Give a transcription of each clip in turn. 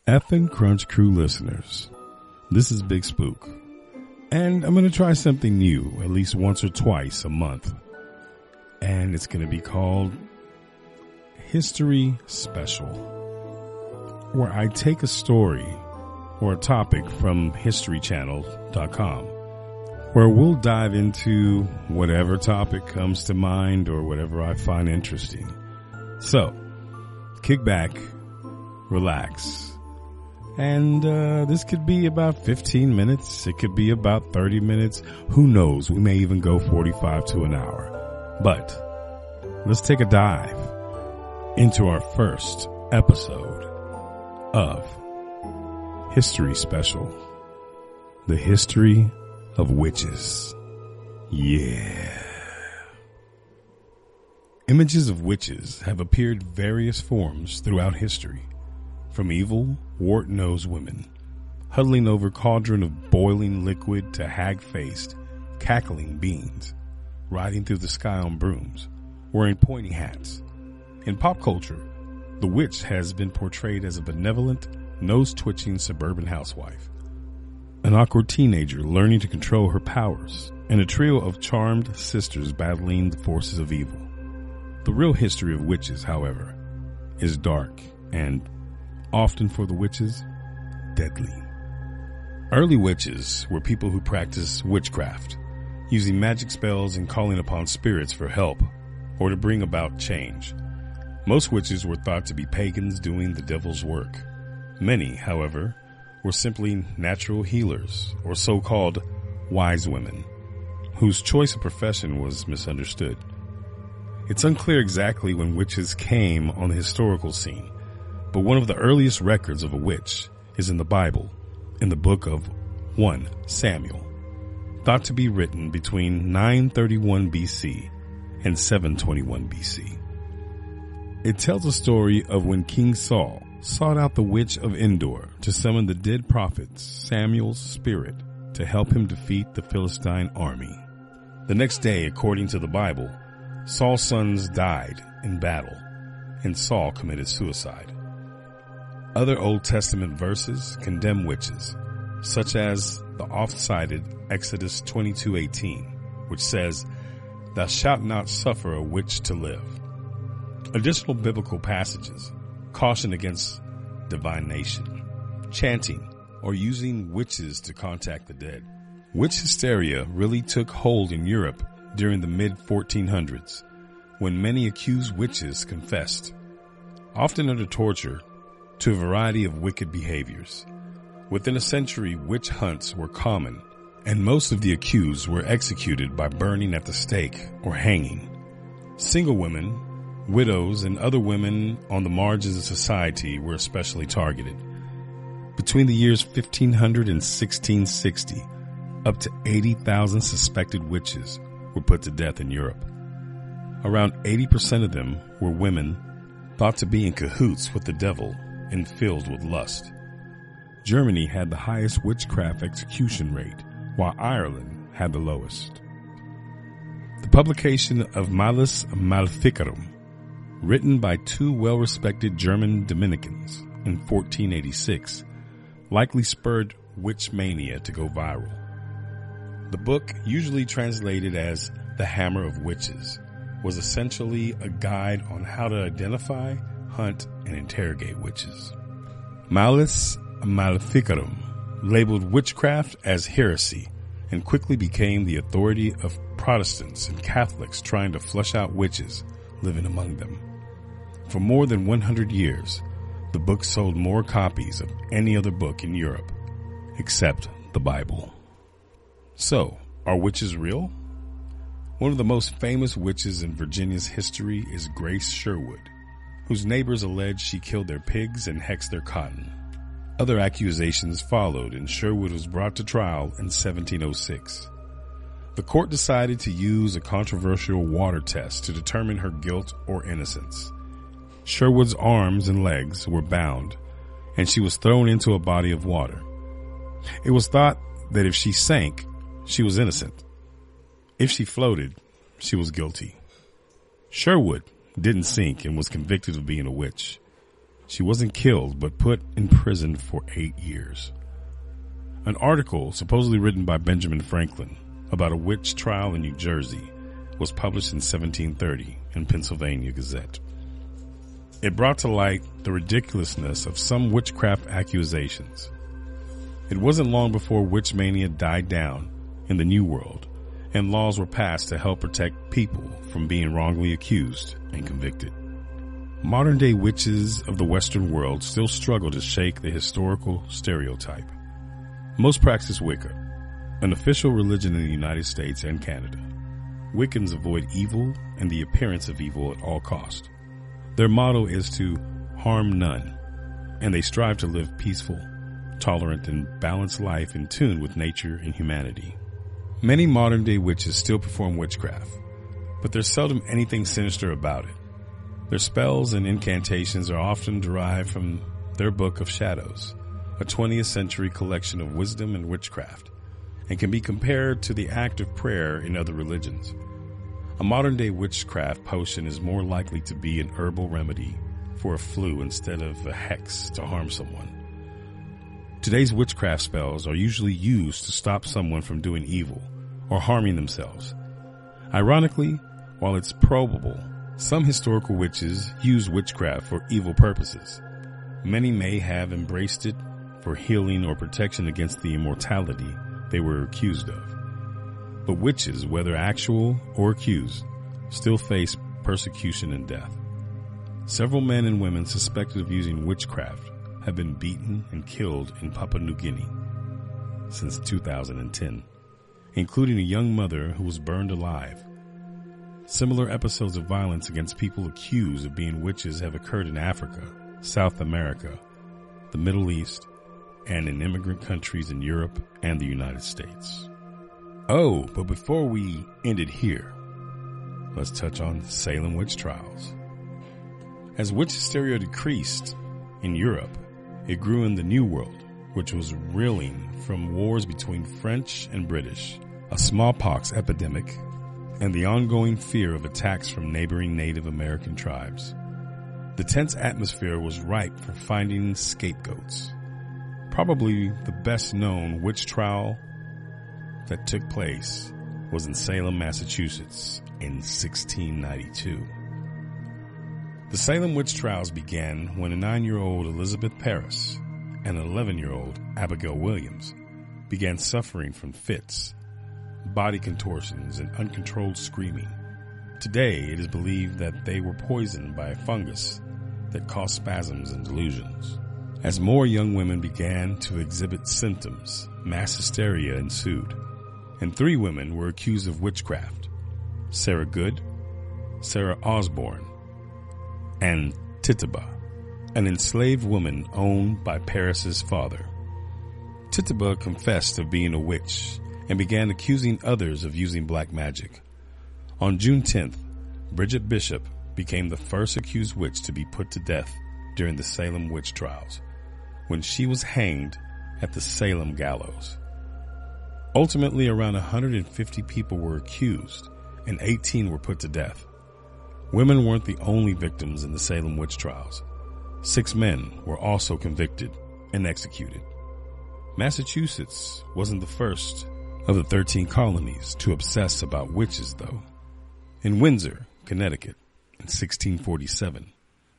Effin' Crunch Crew listeners, this is Big Spook, and I'm going to try something new at least once or twice a month, and it's going to be called History Special, where I take a story or a topic from historychannel.com, where we'll dive into whatever topic comes to mind or whatever I find interesting. So, kick back, relax, and this could be about 15 minutes. It could be about 30 minutes. Who knows? We may even go 45 to an hour. But let's take a dive into our first episode of History Special, the history of witches. Yeah. Images of witches have appeared various forms throughout history, from evil, wart-nosed women huddling over cauldron of boiling liquid to hag-faced, cackling beings riding through the sky on brooms, wearing pointy hats. In pop culture, the witch has been portrayed as a benevolent, nose-twitching suburban housewife, an awkward teenager learning to control her powers, and a trio of charmed sisters battling the forces of evil. The real history of witches, however, is dark and, often for the witches, deadly. Early witches were people who practiced witchcraft, using magic spells and calling upon spirits for help or to bring about change. Most witches were thought to be pagans doing the devil's work. Many, however, were simply natural healers or so-called wise women, whose choice of profession was misunderstood. It's unclear exactly when witches came on the historical scene, but one of the earliest records of a witch is in the Bible, in the book of 1 Samuel, thought to be written between 931 BC and 721 BC. It tells a story of when King Saul sought out the witch of Endor to summon the dead prophet Samuel's spirit to help him defeat the Philistine army. The next day, according to the Bible, Saul's sons died in battle, and Saul committed suicide. Other Old Testament verses condemn witches, such as the oft-cited Exodus 22:18, which says, "Thou shalt not suffer a witch to live." Additional biblical passages caution against divination, chanting, or using witches to contact the dead. Witch hysteria really took hold in Europe during the mid-1400s, when many accused witches confessed, often under torture, to a variety of wicked behaviors. Within a century, witch hunts were common, and most of the accused were executed by burning at the stake or hanging. Single women, widows, and other women on the margins of society were especially targeted. Between the years 1500 and 1660, up to 80,000 suspected witches were put to death in Europe. Around 80% of them were women thought to be in cahoots with the devil and filled with lust. Germany had the highest witchcraft execution rate, while Ireland had the lowest. The publication of Malleus Maleficarum, written by two well-respected German Dominicans in 1486, likely spurred witch mania to go viral. The book, usually translated as The Hammer of Witches, was essentially a guide on how to identify, hunt, and interrogate witches. Malleus Maleficarum labeled witchcraft as heresy and quickly became the authority of Protestants and Catholics trying to flush out witches living among them. For more than 100 years, the book sold more copies of any other book in Europe, except the Bible. So, are witches real? One of the most famous witches in Virginia's history is Grace Sherwood, whose neighbors allege she killed their pigs and hexed their cotton. Other accusations followed, and Sherwood was brought to trial in 1706. The court decided to use a controversial water test to determine her guilt or innocence. Sherwood's arms and legs were bound, and she was thrown into a body of water. It was thought that if she sank, she was innocent. If she floated, she was guilty. Sherwood didn't sink and was convicted of being a witch. She wasn't killed, but put in prison for 8 years. An article supposedly written by Benjamin Franklin about a witch trial in New Jersey was published in 1730 in Pennsylvania Gazette. It brought to light the ridiculousness of some witchcraft accusations. It wasn't long before witch mania died down in the New World, and laws were passed to help protect people from being wrongly accused and convicted. Modern-day witches of the Western world still struggle to shake the historical stereotype. Most practice Wicca, an official religion in the United States and Canada. Wiccans avoid evil and the appearance of evil at all costs. Their motto is to harm none, and they strive to live peaceful, tolerant, and balanced life in tune with nature and humanity. Many modern-day witches still perform witchcraft, but there's seldom anything sinister about it. Their spells and incantations are often derived from their Book of Shadows, a 20th century collection of wisdom and witchcraft, and can be compared to the act of prayer in other religions. A modern-day witchcraft potion is more likely to be an herbal remedy for a flu instead of a hex to harm someone. Today's witchcraft spells are usually used to stop someone from doing evil or harming themselves. Ironically, while it's probable some historical witches use witchcraft for evil purposes, many may have embraced it for healing or protection against the immortality they were accused of. But witches, whether actual or accused, still face persecution and death. Several men and women suspected of using witchcraft have been beaten and killed in Papua New Guinea since 2010, including a young mother who was burned alive. Similar episodes of violence against people accused of being witches have occurred in Africa, South America, the Middle East, and in immigrant countries in Europe and the United States. Oh, but before we end it here, let's touch on Salem witch trials. As witch hysteria decreased in Europe, it grew in the New World, which was reeling from wars between French and British, a smallpox epidemic, and the ongoing fear of attacks from neighboring Native American tribes. The tense atmosphere was ripe for finding scapegoats. Probably the best known witch trial that took place was in Salem, Massachusetts in 1692. The Salem witch trials began when a 9-year-old Elizabeth Parris and an 11-year-old Abigail Williams began suffering from fits, body contortions, and uncontrolled screaming. Today, it is believed that they were poisoned by a fungus that caused spasms and delusions. As more young women began to exhibit symptoms, mass hysteria ensued, and 3 women were accused of witchcraft: Sarah Good, Sarah Osborne, and Tituba, an enslaved woman owned by Parris's father. Tituba confessed of being a witch and began accusing others of using black magic. On June 10th, Bridget Bishop became the first accused witch to be put to death during the Salem witch trials, when she was hanged at the Salem gallows. Ultimately, around 150 people were accused and 18 were put to death. Women weren't the only victims in the Salem witch trials. 6 men were also convicted and executed. Massachusetts wasn't the first of the 13 colonies to obsess about witches, though. In Windsor, Connecticut, in 1647,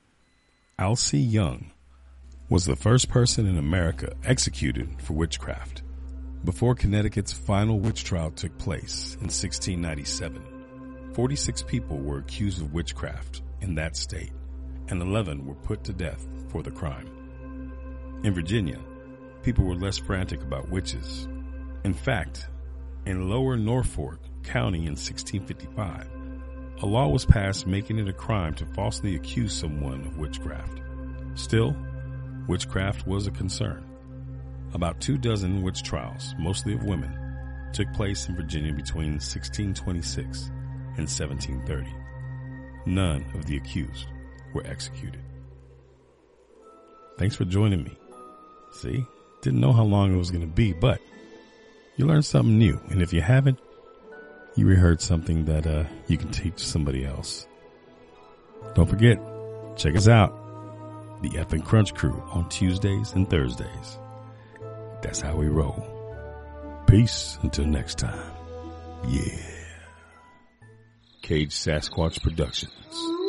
Alcee Young was the first person in America executed for witchcraft. Before Connecticut's final witch trial took place in 1697, 46 people were accused of witchcraft in that state, and 11 were put to death for the crime. In Virginia, people were less frantic about witches. In fact, in Lower Norfolk County in 1655, a law was passed making it a crime to falsely accuse someone of witchcraft. Still, witchcraft was a concern. About 24 witch trials, mostly of women, took place in Virginia between 1626 and 1730. None of the accused were executed. Thanks for joining me. See, didn't know how long it was going to be, but you learned something new. And if you haven't, you reheard something that you can teach somebody else. Don't forget, check us out the F and Crunch crew on Tuesdays and Thursdays. That's how we roll. Peace until next time. Yeah. Cage Sasquatch Productions.